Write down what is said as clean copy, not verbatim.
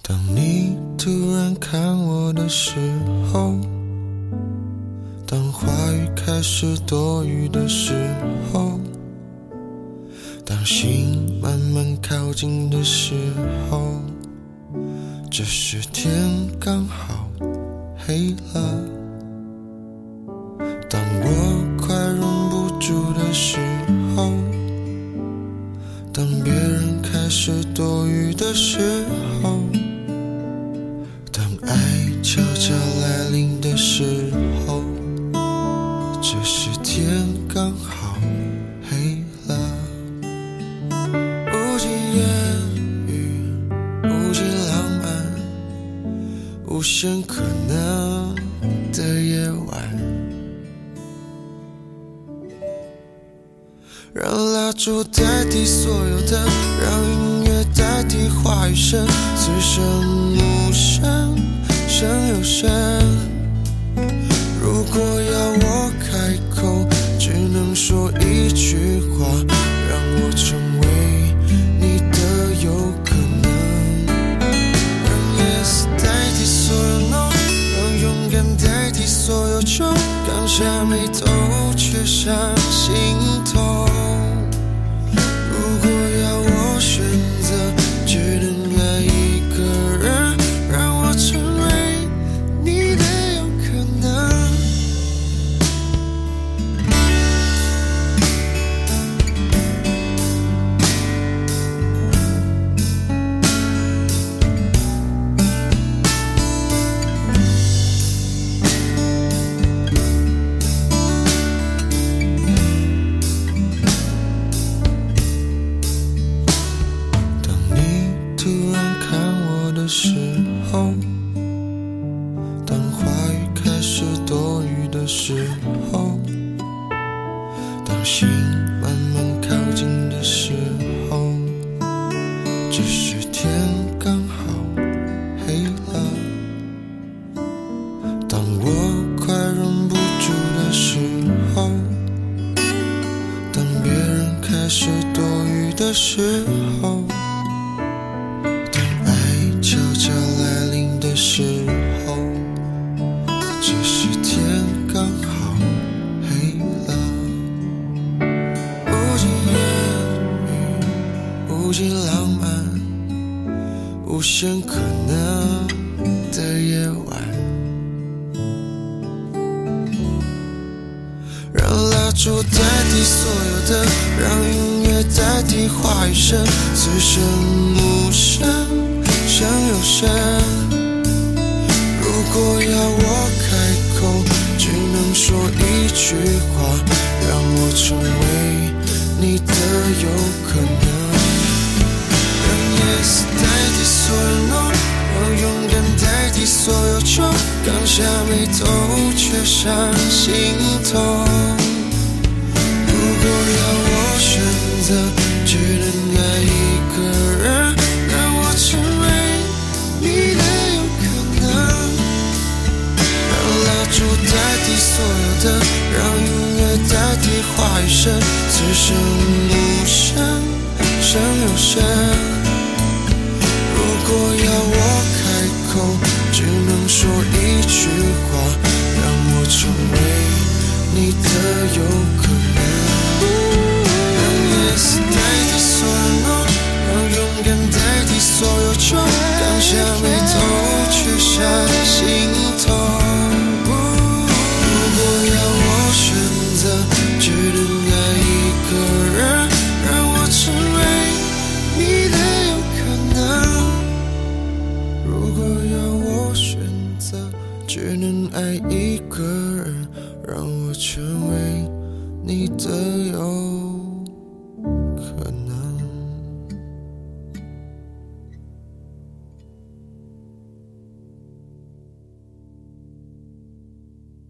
当你突然看我的时候，当话语开始多余的时候，当心慢慢靠近的时候，这时天刚好黑了。当我快忍不住的时候，当别人开始多余的时候，当爱悄悄来临的时候，这时天刚好黑了。无尽言语，无尽浪漫，无限可能的夜晚，让蜡烛代替所有的，让音乐代替话语声，此生无声，声有声。如果要我开口，只能说一句话，让我成为你的有可能。让 yes 代替所有 no， 让勇敢代替所有穷，刚下眉头却上心头。如果要我选择，只能爱一个人，让我成为你的有可能。突然看我的时候，当话语开始多余的时候，当心慢慢靠近的时候，这时天刚好黑了。当我快忍不住的时候，当别人开始多余的时候，悄悄来临的时候，这时天刚好黑了。无尽言语，无尽浪漫，无限可能的夜晚，让蜡烛代替所有的，让音乐代替话语声，此生无声，声有声。如果要我开口，只能说一句话，让我成为你的有可能。让 yes 代替所有 no， 让勇敢代替所有穷，刚下眉头却上心头。如果要我选择，只能爱一个人，让我成为你的有可能。让蜡烛代替所有的，让音乐代替话语声，此生无声，声有声。如果要我开口，只能说一句话，让我成为你的有可能。让 yes 代替所有 no， 让勇敢代替所有穷，刚下眉头却上心头。如果要我选择，只能爱一个人，让我成为你的有可能。如果要我选择，只能爱一个人，让我成为你的有